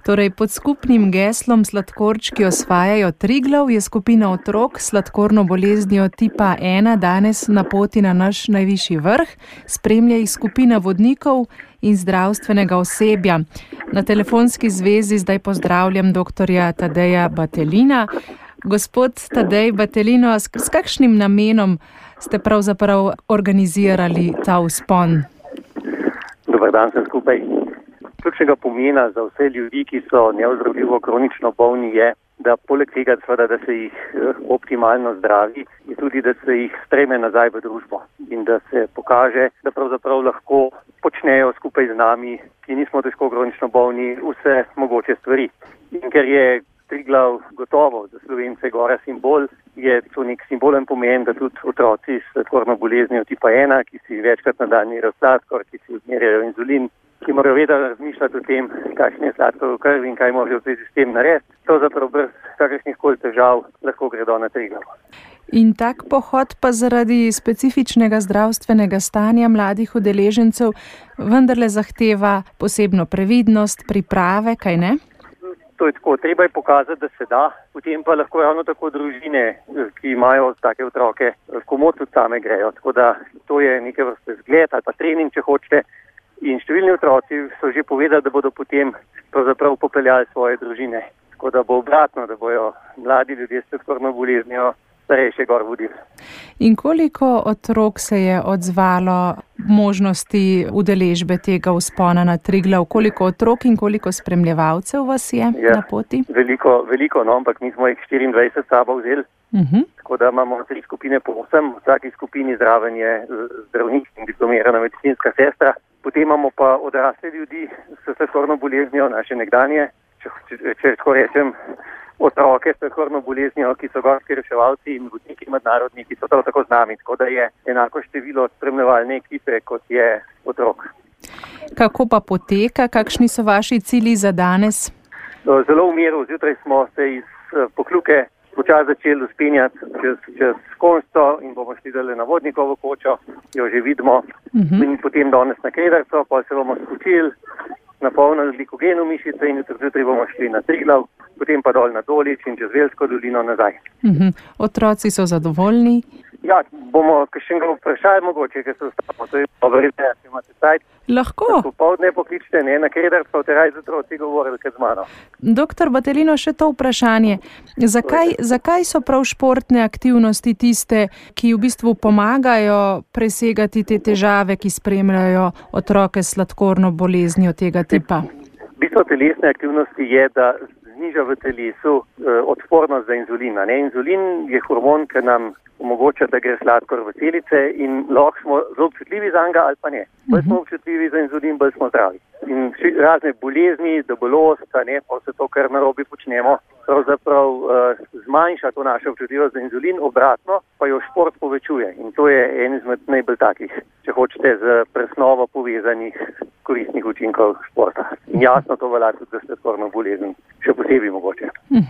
Torej, pod skupnim geslom Sladkorčki osvajajo Triglav je skupina otrok s sladkorno boleznijo tipa 1 danes na poti na naš najvišji vrh. Spremlja jih skupina vodnikov in zdravstvenega osebja. Na telefonski zvezi zdaj pozdravljam doktorja Tadeja Battelina. Gospod Tadej Battelino, s kakšnim namenom ste pravzaprav organizirali ta vzpon? Dobar dan vsem skupaj. Ključnega pomena za vse ljudi, ki so neozdravljivo kronično bolni, je, da poleg tega, da se jih optimalno zdravi, je tudi, da se jih streme nazaj v družbo in da se pokaže, da pravzaprav lahko počnejo skupaj z nami, ki nismo težko kronično bolni, vse mogoče stvari. In ker je Triglav gotovo za Slovence gora simbol, je to nek simbolen pomen, da tudi otroci s sladkorno boleznijo tipa 1, ki si večkrat na dan merijo sladkor, ki si odmerjajo inzulin, ki morajo vedno razmišljati o tem, kakšen je sladkor v krvi in kaj morajo v zvezi s tem narediti, pravzaprav brez kakršnih koli težav lahko gredo na Triglav. In tak pohod pa zaradi specifičnega zdravstvenega stanja mladih udeležencev vendarle zahteva posebno previdnost, priprave, kaj ne? To je tako, treba je pokazati, da se da, potem pa lahko ravno tako družine, ki imajo take otroke, komot tudi same grejo. Tako da to je neke vrste zgled ali pa trening, če hočete. In številni otroci so že povedali, da bodo potem pravzaprav popeljali svoje družine. Tako da bo obratno, da bojo mladi ljudje s sladkorno boleznijo starejše gor vodili. In koliko otrok se je odzvalo možnosti udeležbe tega vzpona na Triglav? Koliko otrok in koliko spremljevalcev vas je na poti? Veliko, no, ampak mi smo jih 24 sabo vzeli. Tako da imamo 3 skupine po 8, v vsaki skupini zraven je zdravnik in diplomirana medicinska sestra. Potem imamo pa odrasle ljudi s sladkorno boleznijo, naše nekdanje, če tako rečem, otroke s sladkorno boleznijo, ki so gorski reševalci in vodniki mednarodni, ki so prav tako z nami. Tako da je enako število spremljevalne ekipe, kot je otrok. Kako pa poteka? Kakšni so vaši cilji za danes? Zelo v miru. Zjutraj smo se iz Pokljuke počasi začeli vzpenjati čez Konjsko in bomo šli dale na Vodnikovo kočo, jo že vidimo. In potem danes na Krederco, pa se bomo spočili, napolnili glikogenu mišice in jutri bomo šli na Triglav, potem pa dol na Dolič in čez Velsko dolino nazaj. Otroci so zadovoljni? Ja, bomo kakšnega vprašali mogoče, ker se ostalo. To je dobro, če imate cajt. Lahko. Popoldne pokličite, ne, na Krederco, te raj z otroci govorili kot z mano. Doktor Battelino, še to vprašanje. Zakaj so prav športne aktivnosti tiste, ki v bistvu pomagajo presegati te težave, ki spremljajo otroke s sladkorno boleznijo tega tipa? Bistvo telesne aktivnosti je, da zniža v telesu odpornost za inzulin. Inzulin je hormon, ki nam omogoča, da gre sladkor v celice in lahko smo zelo občutljivi za njega ali pa ne. Bolj smo občutljivi za inzulin, bolj smo zdravi. In razne bolezni, debelost, pa vse to, kar narobe počnemo, pravzaprav zmanjša to našo občutljivost za inzulin, obratno pa jo šport povečuje. In to je en izmed najbolj takih, če hočete, z presnovo povezanih koristnih učinkov športa. In jasno to velja tudi za sladkorno bolezen, še posebej mogoče.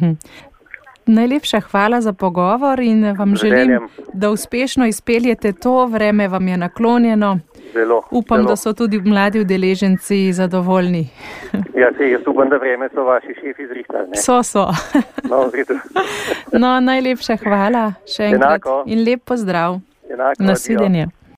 Najlepša hvala za pogovor in vam želim, da uspešno izpeljete to, vreme vam je naklonjeno. Upam, da so tudi mladi udeleženci zadovoljni. Ja, jaz upam, da vreme so vaši šefi zrihtali. So. No, najlepša hvala še enkrat in lep pozdrav. Nasvidenje.